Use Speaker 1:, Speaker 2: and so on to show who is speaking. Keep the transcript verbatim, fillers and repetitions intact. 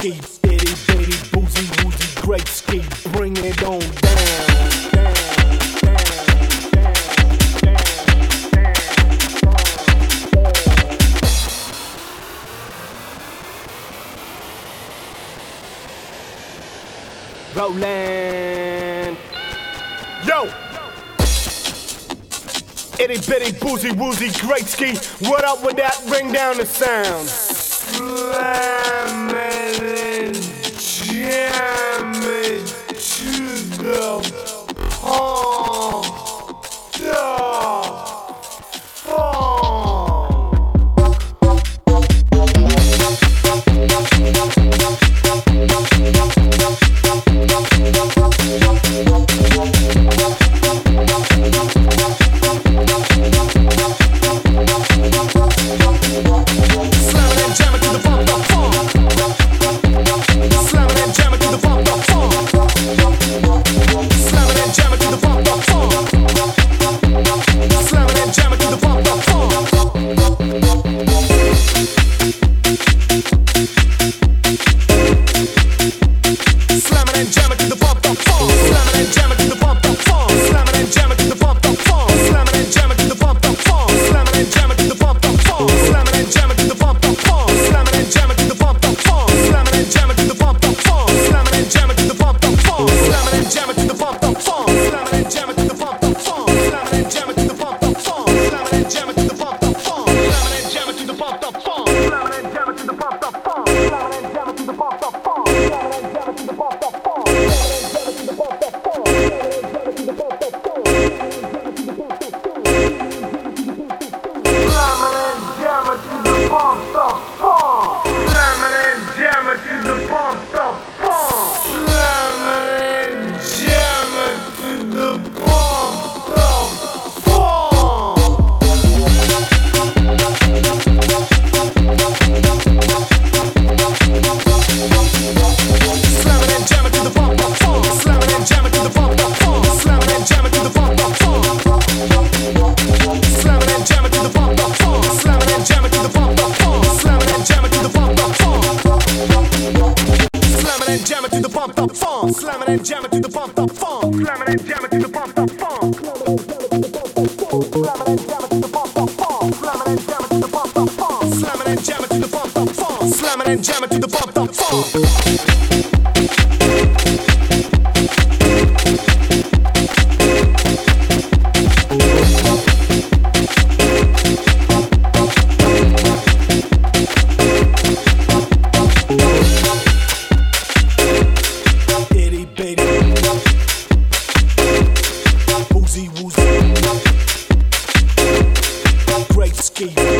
Speaker 1: ski, itty bitty boozy woozy great ski, bring it on down, down, down, down, down, Rollin', yo. Itty bitty boozy woozy great ski. What up with that? Bring down the sound. Slam it and jam it to the pump. Slamming and jamming to the bump up funk. Slamming and jamming to the bump up funk. Slamming and jamming to the bump up funk. Slamming and jamming to the bump up funk. Slamming and jamming to the bump up funk. Slamming and jamming to the bump up funk. Great ski.